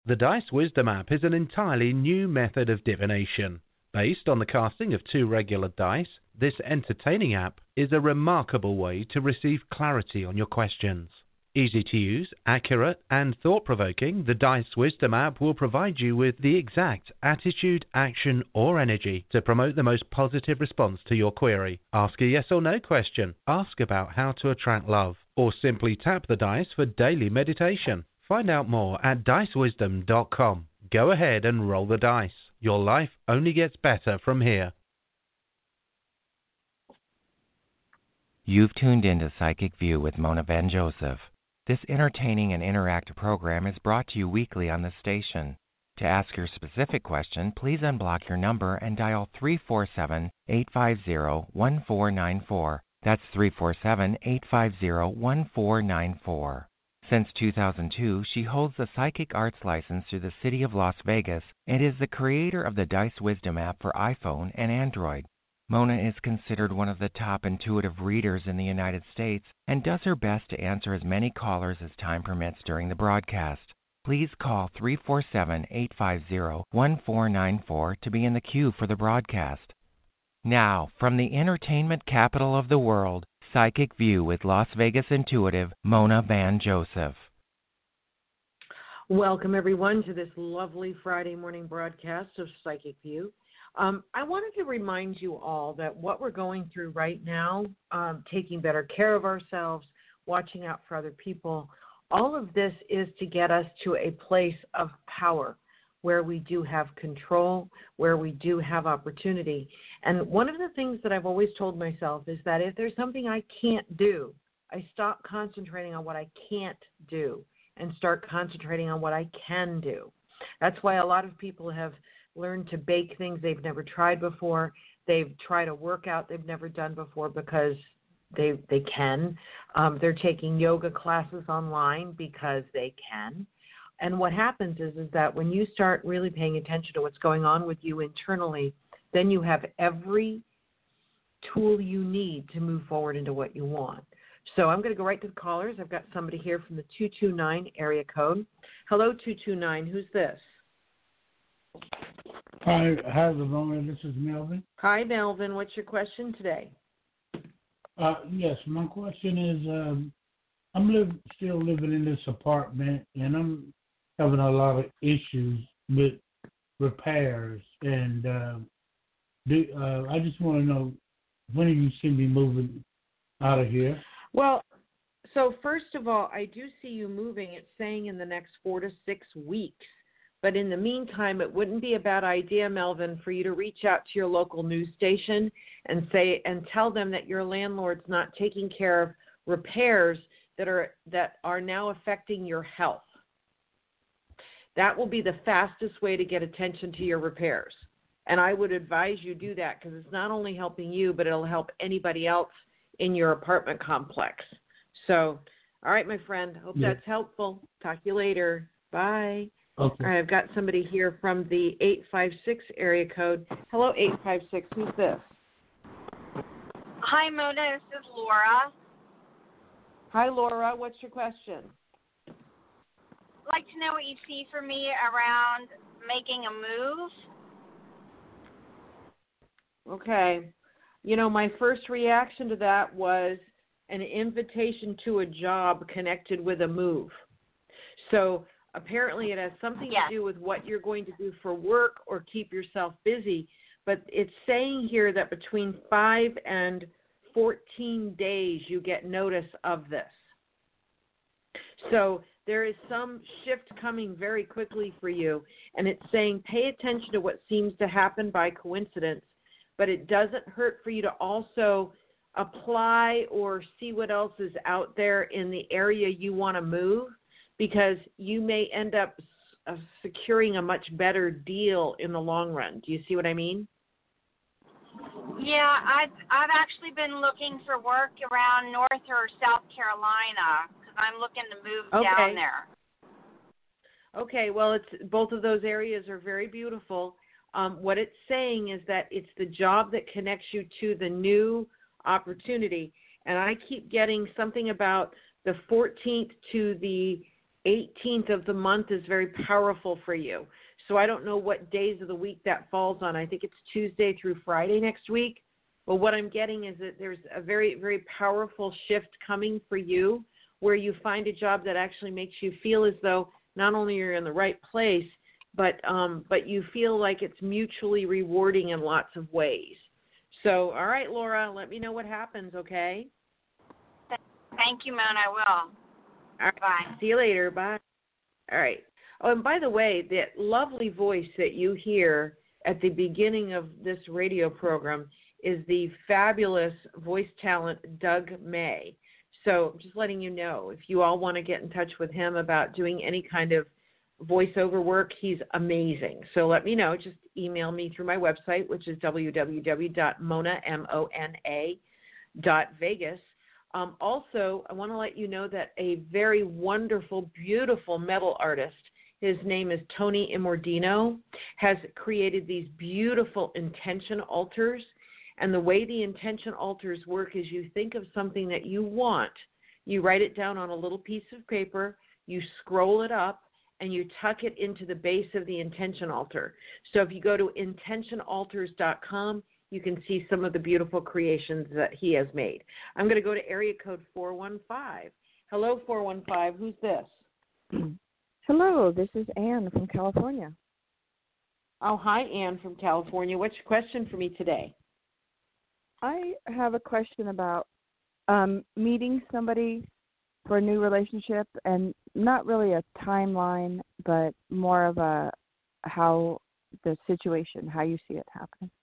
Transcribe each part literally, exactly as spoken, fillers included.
The Dice Wisdom app is an entirely new method of divination. Based on the casting of two regular dice, this entertaining app is a remarkable way to receive clarity on your questions. Easy to use, accurate, and thought-provoking, the Dice Wisdom app will provide you with the exact attitude, action, or energy to promote the most positive response to your query. Ask a yes or no question, ask about how to attract love, or simply tap the dice for daily meditation. Find out more at dice wisdom dot com. Go ahead and roll the dice. Your life only gets better from here. You've tuned into Psychic View with Mona Van Joseph. This entertaining and interactive program is brought to you weekly on this station. To ask your specific question, please unblock your number and dial three four seven, eight five zero, one four nine four. That's three four seven, eight five zero, one four nine four. Since two thousand two, she holds the Psychic Arts license through the City of Las Vegas and is the creator of the Dice Wisdom app for iPhone and Android. Mona is considered one of the top intuitive readers in the United States and does her best to answer as many callers as time permits during the broadcast. Please call three four seven, eight five zero, one four nine four to be in the queue for the broadcast. Now, from the entertainment capital of the world, Psychic View with Las Vegas intuitive Mona Van Joseph. Welcome, everyone, to this lovely Friday morning broadcast of Psychic View. Um, I wanted to remind you all that what we're going through right now, um, taking better care of ourselves, watching out for other people, all of this is to get us to a place of power where we do have control, where we do have opportunity. And one of the things that I've always told myself is that if there's something I can't do, I stop concentrating on what I can't do and start concentrating on what I can do. That's why a lot of people have learned to bake things they've never tried before. They've tried a workout they've never done before because they they can. Um, they're taking yoga classes online because they can. And what happens is, is that when you start really paying attention to what's going on with you internally, then you have every tool you need to move forward into what you want. So I'm going to go right to the callers. I've got somebody here from the two two nine area code. Hello, two two nine. Who's this? Hi, hi, Ramona. This is Melvin. Hi, Melvin. What's your question today? Uh, yes, my question is, um, I'm live, still living in this apartment, and I'm having a lot of issues with repairs. And uh, do, uh, I just want to know, when do you see me moving out of here? Well, so first of all, I do see you moving. It's saying in the next four to six weeks. But in the meantime, it wouldn't be a bad idea, Melvin, for you to reach out to your local news station and say and tell them that your landlord's not taking care of repairs that are that are now affecting your health. That will be the fastest way to get attention to your repairs. And I would advise you do that because it's not only helping you, but it'll help anybody else in your apartment complex. So, all right, my friend, hope yeah. that's helpful. Talk to you later. Bye. Okay. All right, I've got somebody here from the eight five six area code. Hello, eight five six. Who's this? Hi, Mona. This is Laura. Hi, Laura. What's your question? I'd like to know what you see for me around making a move. Okay. You know, my first reaction to that was an invitation to a job connected with a move. So apparently it has something yes. to do with what you're going to do for work or keep yourself busy. But it's saying here that between five and fourteen days you get notice of this. So there is some shift coming very quickly for you, and it's saying pay attention to what seems to happen by coincidence, but it doesn't hurt for you to also apply or see what else is out there in the area you want to move, because you may end up uh, securing a much better deal in the long run. Do you see what I mean? Yeah, I've, I've actually been looking for work around North or South Carolina because I'm looking to move okay. down there. Okay, well, it's both of those areas are very beautiful. Um, what it's saying is that it's the job that connects you to the new opportunity. And I keep getting something about the fourteenth to the eighteenth of the month is very powerful for you. So I don't know what days of the week that falls on. I think it's Tuesday through Friday next week. But what I'm getting is that there's a very, very powerful shift coming for you where you find a job that actually makes you feel as though not only you're in the right place, but um, but you feel like it's mutually rewarding in lots of ways. So, all right, Laura, let me know what happens, okay? Thank you, Mona. I will. All right. Bye. See you later. Bye. All right. Oh, and by the way, that lovely voice that you hear at the beginning of this radio program is the fabulous voice talent Doug May. So just letting you know, if you all want to get in touch with him about doing any kind of voiceover work, he's amazing. So let me know. Just email me through my website, which is w w w dot mona, M O N A, dot Vegas. Um, also, I want to let you know that a very wonderful, beautiful metal artist, his name is Tony Immordino, has created these beautiful intention altars. And the way the intention altars work is you think of something that you want, you write it down on a little piece of paper, you scroll it up, and you tuck it into the base of the intention altar. So if you go to intention altars dot com, you can see some of the beautiful creations that he has made. I'm going to go to area code four one five. Hello, four one five. Who's this? Hello, this is Anne from California. Oh, hi, Anne from California. What's your question for me today? I have a question about um, meeting somebody for a new relationship, and not really a timeline, but more of a how the situation, how you see it happening.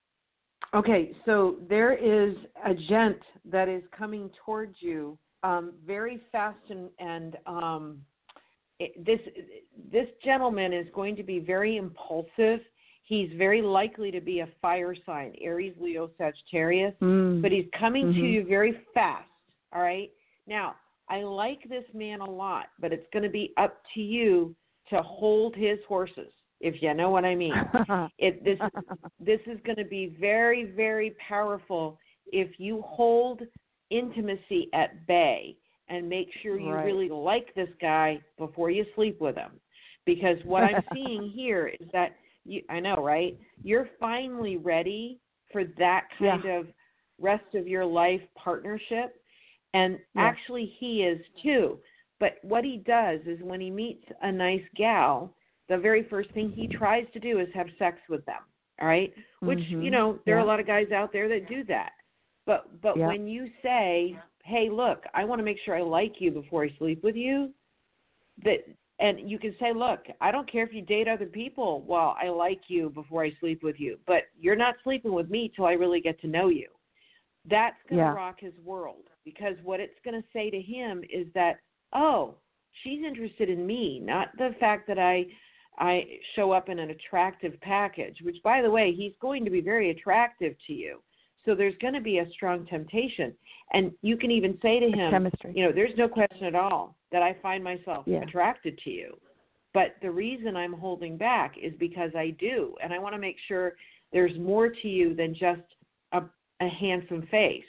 Okay, so there is a gent that is coming towards you um, very fast, and, and um, it, this this gentleman is going to be very impulsive. He's very likely to be a fire sign, Aries, Leo, Sagittarius, mm. but he's coming mm-hmm. to you very fast, all right? Now, I like this man a lot, but it's going to be up to you to hold his horses, if you know what I mean. it, this, this is going to be very, very powerful if you hold intimacy at bay and make sure you right. really like this guy before you sleep with him. Because what I'm seeing here is that, you, I know, right? You're finally ready for that kind yeah. of rest of your life partnership. And yeah. actually he is too. But what he does is when he meets a nice gal, the very first thing he tries to do is have sex with them. All right? Which, mm-hmm. you know, there yeah. are a lot of guys out there that do that. But but yeah. when you say, hey, look, I want to make sure I like you before I sleep with you, that and you can say, look, I don't care if you date other people. Well, I like you before I sleep with you, but you're not sleeping with me till I really get to know you. That's going to yeah. rock his world, because what it's going to say to him is that, oh, she's interested in me, not the fact that I I show up in an attractive package, which, by the way, he's going to be very attractive to you. So there's going to be a strong temptation. And you can even say to him, chemistry. you know, there's no question at all that I find myself yeah. attracted to you. But the reason I'm holding back is because I do. And I want to make sure there's more to you than just a, a handsome face.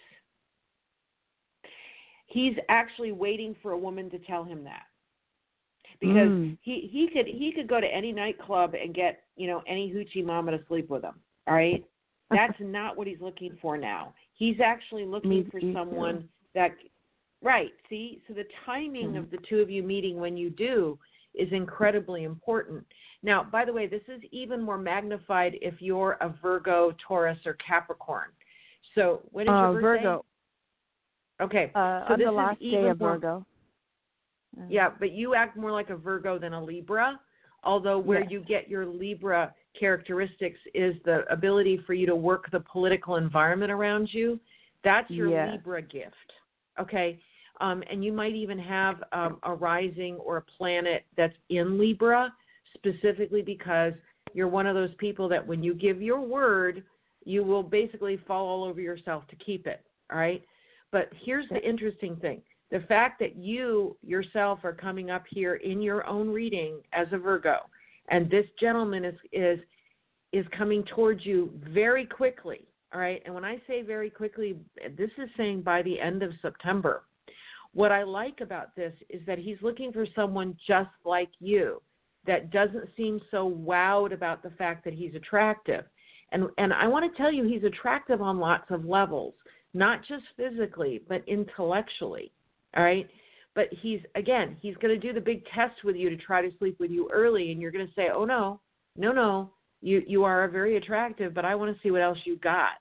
He's actually waiting for a woman to tell him that. Because mm. he, he could he could go to any nightclub and get, you know, any hoochie mama to sleep with him. All right? That's not what he's looking for now. He's actually looking me, for me someone too. that, right, see? So the timing mm-hmm. of the two of you meeting when you do is incredibly important. Now, by the way, this is even more magnified if you're a Virgo, Taurus, or Capricorn. So when is uh, your birthday? Virgo. Okay. Uh, so on this the last is day even of more, Virgo. Uh, yeah, but you act more like a Virgo than a Libra, although where yes. you get your Libra characteristics is the ability for you to work the political environment around you. That's your yes. Libra gift, okay? Um, and you might even have um, a rising or a planet that's in Libra, specifically because you're one of those people that when you give your word, you will basically fall all over yourself to keep it, all right? But here's the interesting thing. The fact that you yourself are coming up here in your own reading as a Virgo, and this gentleman is is is coming towards you very quickly, all right? And when I say very quickly, this is saying by the end of September. What I like about this is that he's looking for someone just like you that doesn't seem so wowed about the fact that he's attractive. And and I want to tell you, he's attractive on lots of levels, not just physically, but intellectually, all right? But he's, again, he's going to do the big test with you to try to sleep with you early, and you're going to say, oh, no, no, no, you, you are very attractive, but I want to see what else you got.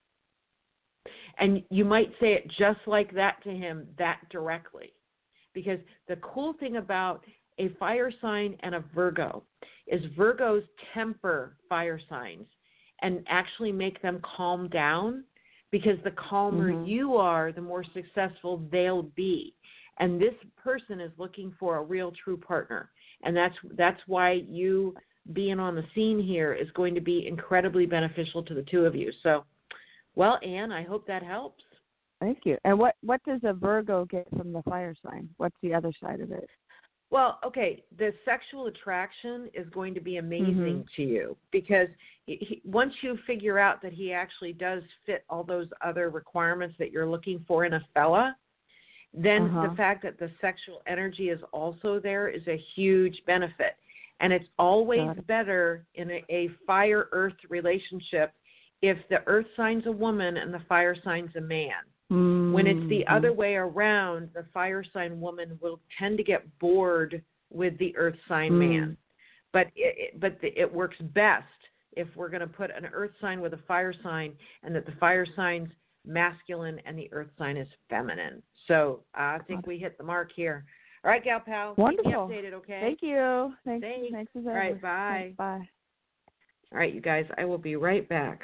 And you might say it just like that to him, that directly. Because the cool thing about a fire sign and a Virgo is Virgos temper fire signs and actually make them calm down, because the calmer mm-hmm. you are, the more successful they'll be. And this person is looking for a real true partner. And that's that's why you being on the scene here is going to be incredibly beneficial to the two of you. So, well, Anne, I hope that helps. Thank you. And what, what does a Virgo get from the fire sign? What's the other side of it? Well, okay, the sexual attraction is going to be amazing mm-hmm. to you, because he, he, once you figure out that he actually does fit all those other requirements that you're looking for in a fella, then uh-huh. the fact that the sexual energy is also there is a huge benefit. And it's always it. better in a, a fire-earth relationship if the earth sign's a woman and the fire sign's a man. Mm-hmm. When it's the other way around, the fire sign woman will tend to get bored with the earth sign mm. man. But it, but the, it works best if we're going to put an earth sign with a fire sign, and that the fire sign's masculine and the earth sign is feminine. So uh, I think we hit the mark here. All right, Gal Pal. Wonderful. Keep me updated, okay? Thank you. Thanks. Thanks. Thanks. All right, bye. Thanks, bye. All right, you guys, I will be right back.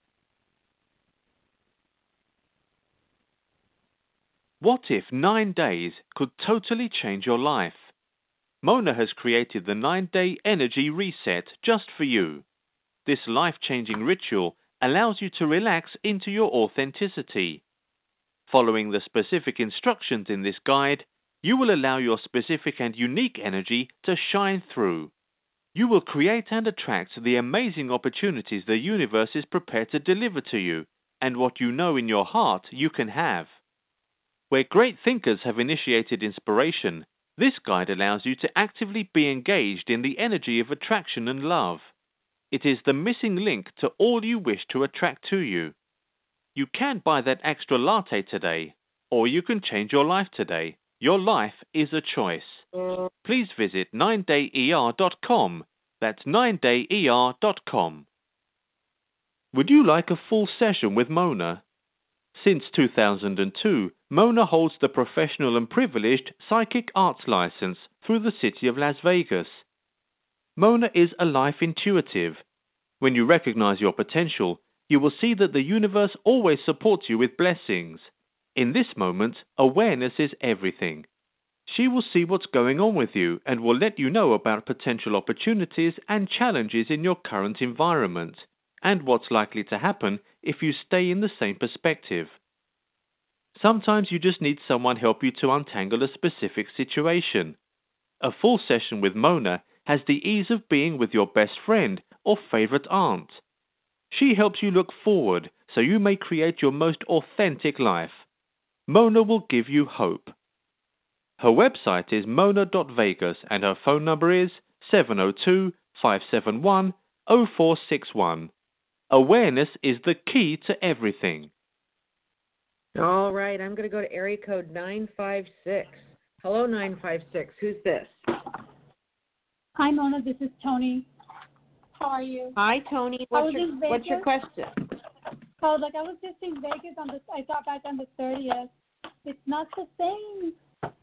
What if nine days could totally change your life? Mona has created the nine-day energy reset just for you. This life-changing ritual allows you to relax into your authenticity. Following the specific instructions in this guide, you will allow your specific and unique energy to shine through. You will create and attract the amazing opportunities the universe is prepared to deliver to you, and what you know in your heart you can have. Where great thinkers have initiated inspiration, this guide allows you to actively be engaged in the energy of attraction and love. It is the missing link to all you wish to attract to you. You can buy that extra latte today, or you can change your life today. Your life is a choice. Please visit nine day E R dot com. That's nine day E R dot com. Would you like a full session with Mona? Since two thousand two, Mona holds the professional and privileged psychic arts license through the city of Las Vegas. Mona is a life intuitive. When you recognize your potential, you will see that the universe always supports you with blessings. In this moment, awareness is everything. She will see what's going on with you and will let you know about potential opportunities and challenges in your current environment, and what's likely to happen if you stay in the same perspective. Sometimes you just need someone help you to untangle a specific situation. A full session with Mona has the ease of being with your best friend or favorite aunt. She helps you look forward so you may create your most authentic life. Mona will give you hope. Her website is mona dot vegas and her phone number is seven zero two, five seven one, zero four six one. Awareness is the key to everything. All right, I'm going to go to area code nine five six. Hello, nine five six. Who's this? Hi, Mona. This is Tony. How are you? Hi, Tony. What's your, what's your question? Oh, like I was just in Vegas on the. I got back on the thirtieth. It's not the same.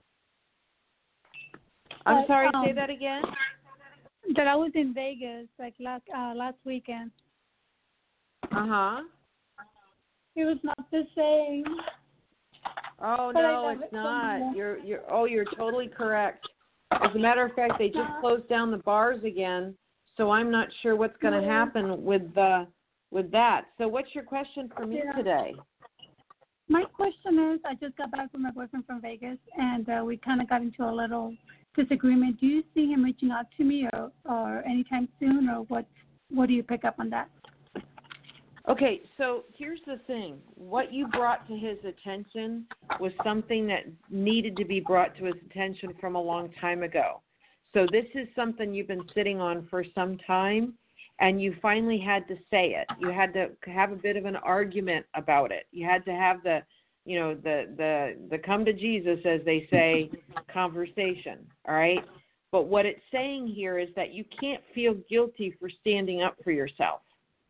I'm but, sorry. Um, say that again. That I was in Vegas like last uh, last weekend. Uh huh. It was not the same. Oh but no, it's not. You're you're. Oh, you're totally correct. As a matter of fact, they just closed down the bars again, so I'm not sure what's going to happen with the with that. So, what's your question for me yeah. today? My question is, I just got back from my boyfriend from Vegas, and uh, we kind of got into a little disagreement. Do you see him reaching out to me, or, or anytime soon, or what? What do you pick up on that? Okay, so here's the thing. What you brought to his attention was something that needed to be brought to his attention from a long time ago. So this is something you've been sitting on for some time, and you finally had to say it. You had to have a bit of an argument about it. You had to have the, you know, the the the come to Jesus, as they say, conversation, all right? But what it's saying here is that you can't feel guilty for standing up for yourself.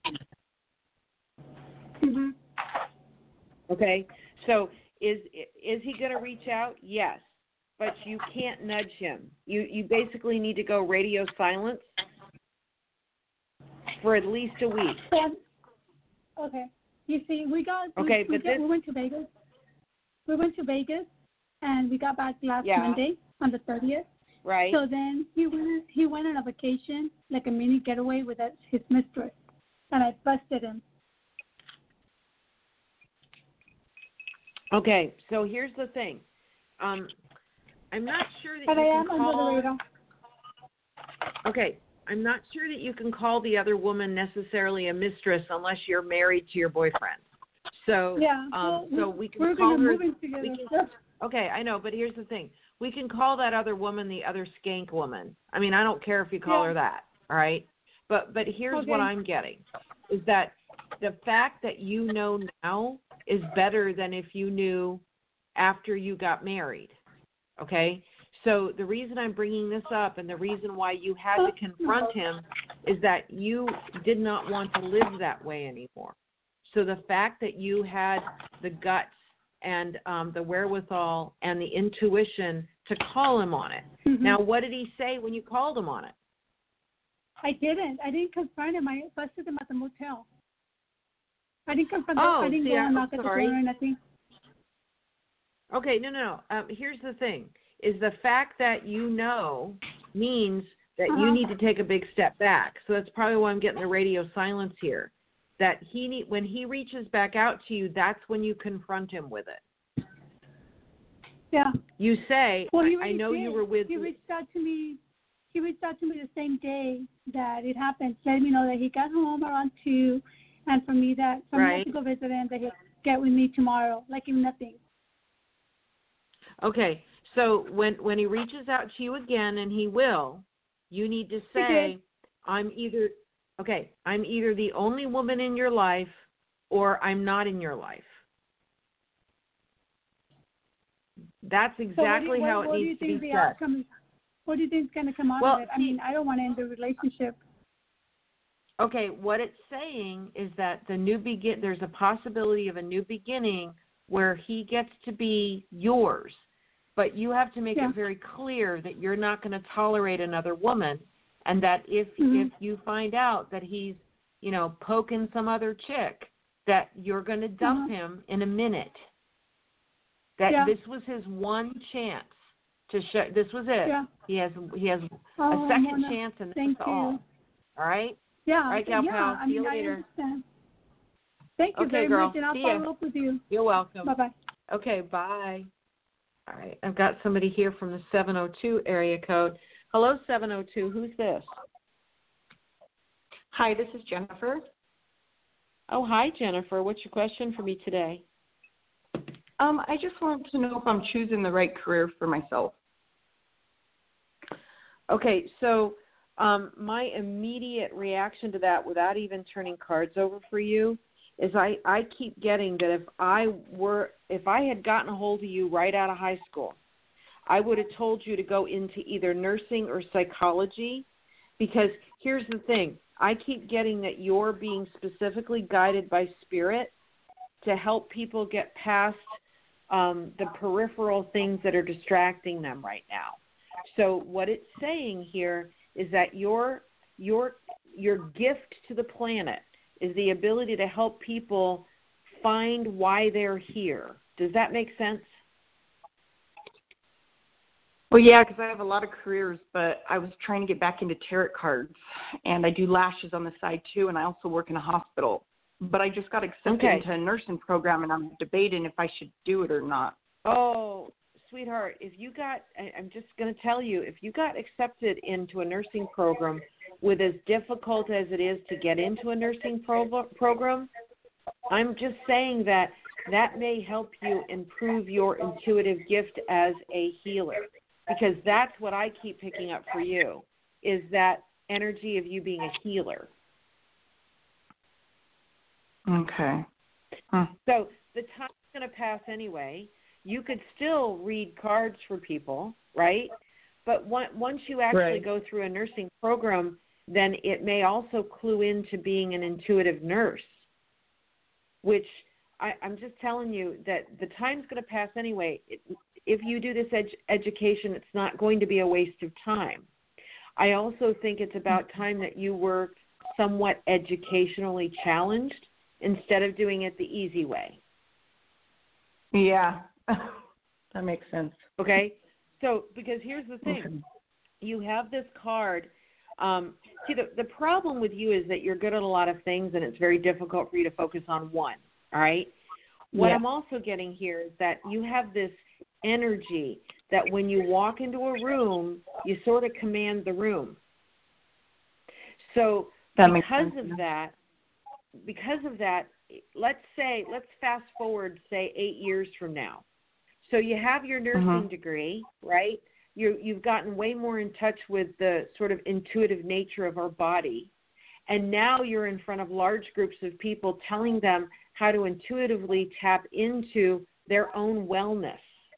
Mm-hmm. Okay, so is is he going to reach out? Yes, but you can't nudge him. You you basically need to go radio silence for at least a week. Okay. You see, we got okay, we, but we, got, this, we went to Vegas. We went to Vegas, and we got back last yeah. Monday on the thirtieth. Right. So then he went he went on a vacation, like a mini getaway with his mistress, and I busted him. Okay, so here's the thing. Um, I'm not sure that but you I can am call. Under the radar. Okay, I'm not sure that you can call the other woman necessarily a mistress unless you're married to your boyfriend. So, yeah, um, well, so we can we're call gonna her. move in together. We can, okay, I know, but here's the thing. We can call that other woman the other skank woman. I mean, I don't care if you call yeah. her that. All right, but but here's okay. what I'm getting is that the fact that you know now is better than if you knew after you got married, okay? So the reason I'm bringing this up and the reason why you had to confront him is that you did not want to live that way anymore. So the fact that you had the guts and um, the wherewithal and the intuition to call him on it. Mm-hmm. Now, what did he say when you called him on it? I didn't. I didn't confront him. I busted him at the motel. I didn't confront him. Oh, I didn't see, go and I'm knock at the door sorry. or nothing. Okay, no, no, no. Um, here's the thing, is the fact that you know means that uh-huh. you need to take a big step back. So that's probably why I'm getting the radio silence here. That he need, when he reaches back out to you, that's when you confront him with it. Yeah. You say, well, he I, I know did. you were with He me. reached out to me. He reached out to me the same day that it happened, letting me know that he got home around two, and for me that for right. me to go visit him, that he'll get with me tomorrow, like if nothing. Okay, so when when he reaches out to you again, and he will, you need to say, I'm either okay, I'm either the only woman in your life, or I'm not in your life. That's exactly so what do you, how what, it what needs do you to think be the said. outcome is? What do you think is going to come out well, of it? I mean, I don't want to end the relationship. Okay, what it's saying is that the new begin. There's a possibility of a new beginning where he gets to be yours, but you have to make yeah. it very clear that you're not going to tolerate another woman, and that if mm-hmm. if you find out that he's, you know, poking some other chick, that you're going to dump mm-hmm. him in a minute. That yeah. this was his one chance to show. This was it. Yeah. He has he has oh, a second Mona, chance, and thank that's you. all. All right. Yeah. All right, gal yeah. pal. I See mean, you later. I understand. Thank you okay, very girl. much, and I'll See follow ya. up with you. You're welcome. Bye bye. Okay, bye. All right, I've got somebody here from the seven oh two area code. Hello, seven oh two. Who's this? Hi, this is Jennifer. Oh, hi, Jennifer. What's your question for me today? Um, I just wanted to know if I'm choosing the right career for myself. Okay, so um, my immediate reaction to that, without even turning cards over for you, is I, I keep getting that if I were if I had gotten a hold of you right out of high school, I would have told you to go into either nursing or psychology, because here's the thing. I keep getting that you're being specifically guided by spirit to help people get past um, the peripheral things that are distracting them right now. So what it's saying here is that your your your gift to the planet is the ability to help people find why they're here. Does that make sense? Well, yeah, because I have a lot of careers, but I was trying to get back into tarot cards, and I do lashes on the side too, and I also work in a hospital. But I just got accepted okay. into a nursing program, and I'm debating if I should do it or not. Oh, sweetheart, if you got, I'm just going to tell you, if you got accepted into a nursing program with as difficult as it is to get into a nursing pro- program, I'm just saying that that may help you improve your intuitive gift as a healer, because that's what I keep picking up for you, is that energy of you being a healer. Okay. Huh. So the time's going to pass anyway. You could still read cards for people, right? But once you actually right. go through a nursing program, then it may also clue into being an intuitive nurse, which I, I'm just telling you that the time's going to pass anyway. It, if you do this ed- education, it's not going to be a waste of time. I also think it's about time that you were somewhat educationally challenged instead of doing it the easy way. Yeah, that makes sense. Okay? So, because here's the thing. Okay. You have this card. Um, see, the, the problem with you is that you're good at a lot of things, and it's very difficult for you to focus on one, all right? What yeah. I'm also getting here is that you have this energy that when you walk into a room, you sort of command the room. So that because of that, because of that, let's say, let's fast forward, say, eight years from now. So you have your nursing uh-huh. degree, right? You, you've gotten way more in touch with the sort of intuitive nature of our body. And now you're in front of large groups of people telling them how to intuitively tap into their own wellness.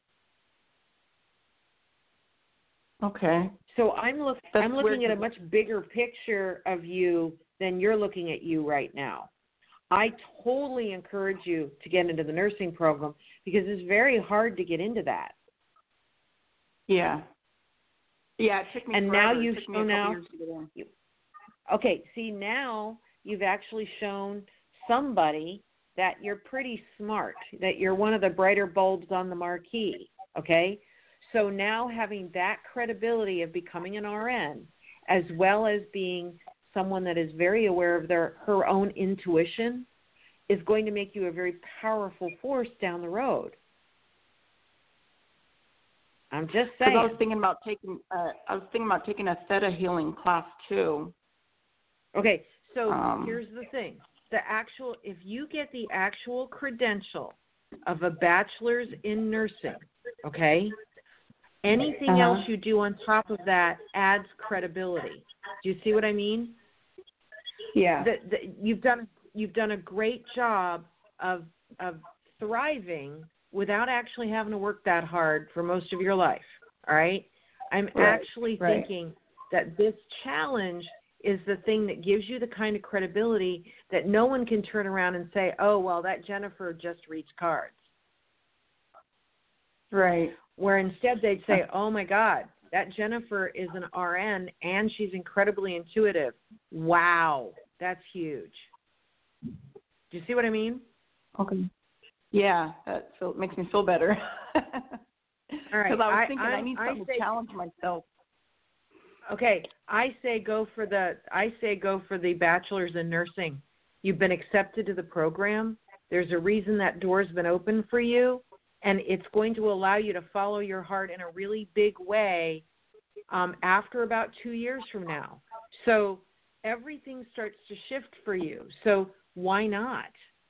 Okay. So I'm, look, That's I'm looking weird. at a much bigger picture of you than you're looking at you right now. I totally encourage you to get into the nursing program because it's very hard to get into that. Yeah. Yeah, it took me and forever. now you've it took me shown a couple out. years to get in. You, okay, see, now you've actually shown somebody that you're pretty smart, that you're one of the brighter bulbs on the marquee, okay? So now having that credibility of becoming an R N, as well as being someone that is very aware of their her own intuition, is going to make you a very powerful force down the road. I'm just saying. Because I was thinking about taking, uh, I was thinking about taking a theta healing class too. Okay, so um, here's the thing: the actual, if you get the actual credential of a bachelor's in nursing, okay, anything uh-huh. else you do on top of that adds credibility. Do you see what I mean? Yeah. The, the, you've done you've done a great job of of thriving without actually having to work that hard for most of your life. All right? I'm right. actually right. thinking that this challenge is the thing that gives you the kind of credibility that no one can turn around and say, oh, well, that Jennifer just reads cards. Right. Where instead they'd say, oh, my God, that Jennifer is an R N and she's incredibly intuitive. Wow, that's huge. Do you see what I mean? Okay. Yeah, that feel, makes me feel better. All right. Because I was I, thinking I, I need I something say, to challenge myself. Okay, I say go for the I say go for the bachelor's in nursing. You've been accepted to the program. There's a reason that door's been open for you, and it's going to allow you to follow your heart in a really big way um, after about two years from now. So everything starts to shift for you. So why not?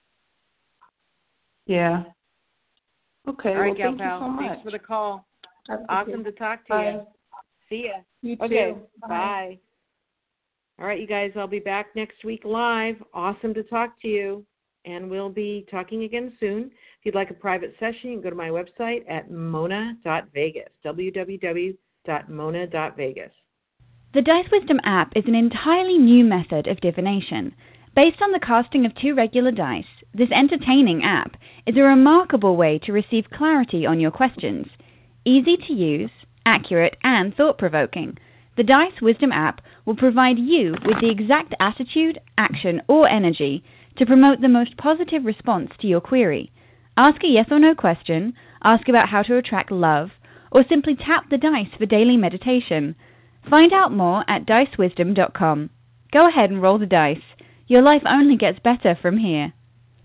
Yeah. Okay. All right, well, Gal thank Pal. you so much. Thanks for the call. That's Awesome okay. to talk to Bye. you. See ya. You too. Okay. Bye. Bye. All right, you guys, I'll be back next week live. Awesome to talk to you. And we'll be talking again soon. If you'd like a private session, you can go to my website at mona dot vegas, w w w dot mona dot vegas. The Dice Wisdom app is an entirely new method of divination. Based on the casting of two regular dice, this entertaining app is a remarkable way to receive clarity on your questions. Easy to use, accurate, and thought-provoking, the Dice Wisdom app will provide you with the exact attitude, action, or energy to promote the most positive response to your query. Ask a yes or no question, ask about how to attract love, or simply tap the dice for daily meditation. Find out more at dice wisdom dot com. Go ahead and roll the dice. Your life only gets better from here.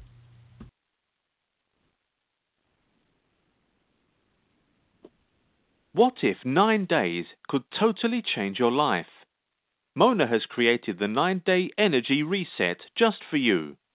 What if nine days could totally change your life? Mona has created the nine-day energy reset just for you.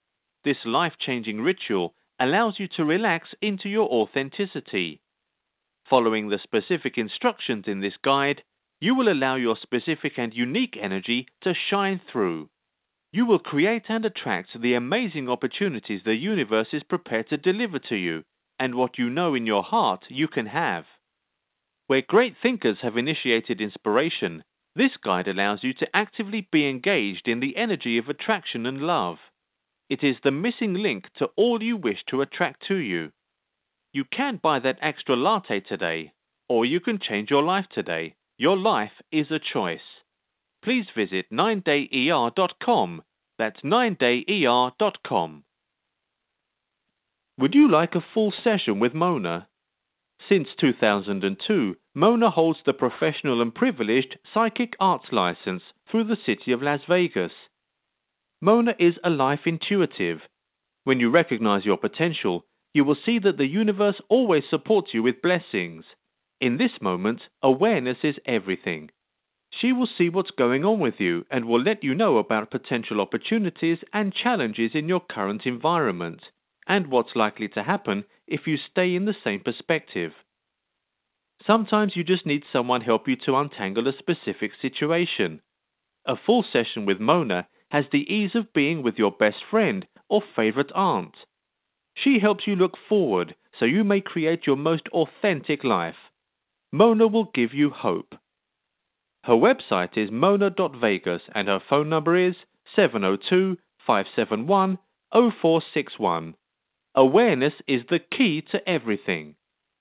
This life-changing ritual allows you to relax into your authenticity. Following the specific instructions in this guide, you will allow your specific and unique energy to shine through. You will create and attract the amazing opportunities the universe is prepared to deliver to you, and what you know in your heart you can have. Where great thinkers have initiated inspiration, this guide allows you to actively be engaged in the energy of attraction and love. It is the missing link to all you wish to attract to you. You can buy that extra latte today, or you can change your life today. Your life is a choice. Please visit nine day E R dot com. That's nine day E R dot com. Would you like a full session with Mona? Since two thousand two, Mona holds the professional and privileged psychic arts license through the city of Las Vegas. Mona is a life intuitive. When you recognize your potential, you will see that the universe always supports you with blessings. In this moment, awareness is everything. She will see what's going on with you and will let you know about potential opportunities and challenges in your current environment, and what's likely to happen if you stay in the same perspective. Sometimes you just need someone help you to untangle a specific situation. A full session with Mona has the ease of being with your best friend or favorite aunt. She helps you look forward so you may create your most authentic life. Mona will give you hope. Her website is mona dot vegas and her phone number is seven zero two, five seven one, zero four six one. Awareness is the key to everything.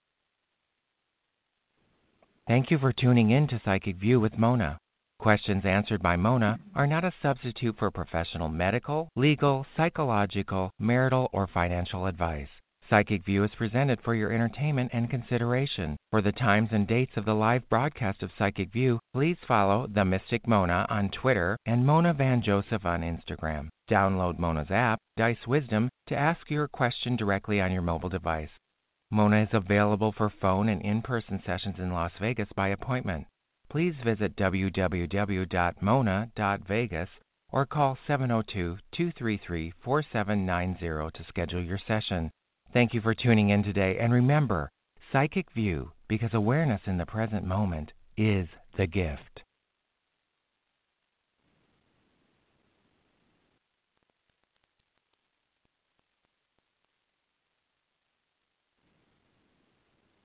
Thank you for tuning in to Psychic View with Mona. Questions answered by Mona are not a substitute for professional medical, legal, psychological, marital, or financial advice. Psychic View is presented for your entertainment and consideration. For the times and dates of the live broadcast of Psychic View, please follow The Mystic Mona on Twitter and Mona Van Joseph on Instagram. Download Mona's app, Dice Wisdom, to ask your question directly on your mobile device. Mona is available for phone and in-person sessions in Las Vegas by appointment. Please visit w w w dot mona dot vegas or call seven zero two, two three three, four seven nine zero to schedule your session. Thank you for tuning in today, and remember, Psychic View, because awareness in the present moment is the gift.